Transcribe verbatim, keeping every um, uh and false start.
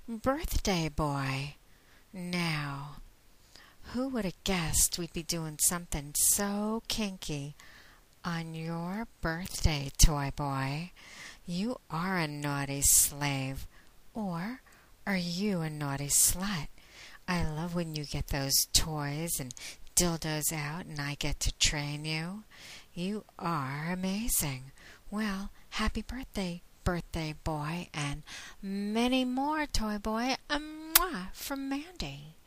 birthday boy. Now, who would have guessed we'd be doing something so kinky on your birthday, toy boy? You are a naughty slave. Or are you a naughty slut? I love when you get those toys and dildos out and I get to train you. You are amazing. Well, happy birthday, birthday boy, and many more, toy boy. A mwah from Mandy.